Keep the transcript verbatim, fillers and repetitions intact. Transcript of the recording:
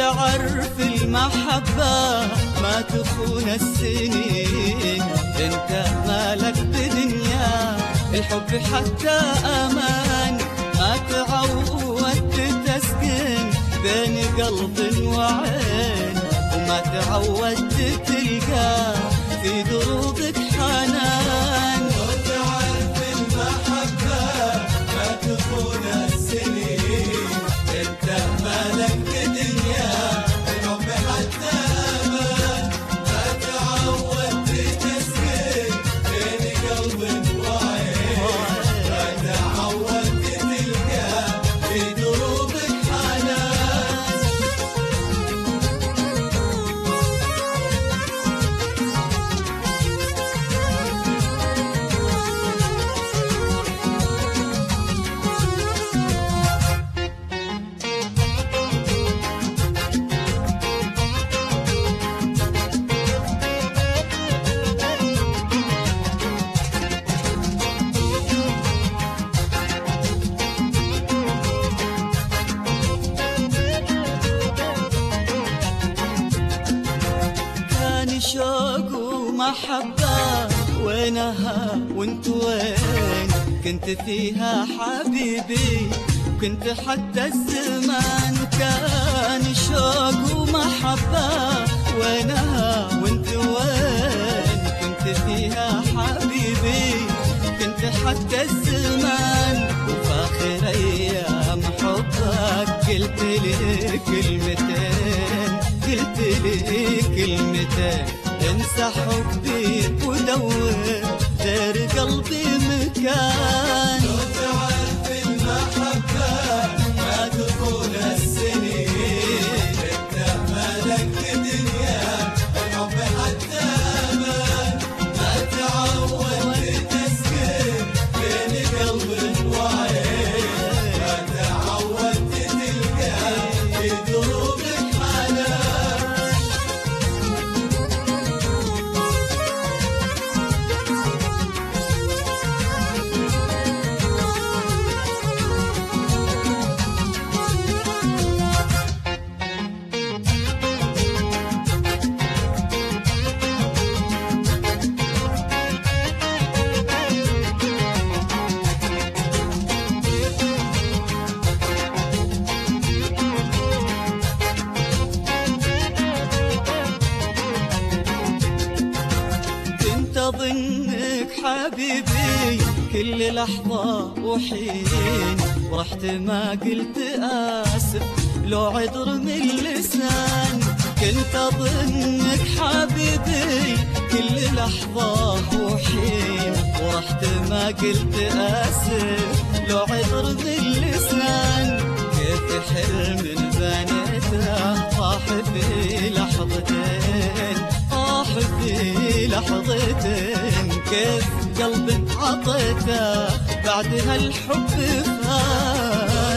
تعرف المحبة ما تخون السنين، انت مالك بدنيا الحب حتى امان، ما تعودت تسكن بين قلب وعين، وما تعودت تلقى في دروبك حنان. وتعرف المحبة ما تخون السنين، انت مالك بدنيا الحب حتى امان، ما تعودت تسكن بين قلب وعين، ما تعودت تلقى في دروبك حنان. شوق ومحبة وينها وانت وين؟ كنت فيها حبيبي كنت حتى الزمان، كان شوق ومحبة وينها وانت وين؟ كنت فيها حبيبي كنت حتى الزمان، وفاخر ايام حبك قلت لي كلمتين، قلت لي كلمتين انسى حبي ودور غير قلبي مكان. لو تعرف المحبة ما تخون السنين، انت مالك بدنيا الحب حتى امان، ما تعودت تسكن بين قلب وعين، ما تعودت تلقى في دروبك حنان. أظنك حبيبي كل لحظة وحين، ورحت ما قلت آسف لو عذر من اللسان، كنت أظنك حبيبي كل لحظة وحين، ورحت ما قلت آسف لو عذر من اللسان، كيف حلم بنيته طاح في لحظتين، طاح في لحظتين، كيف قلبك عطيته بعدها الحب فات.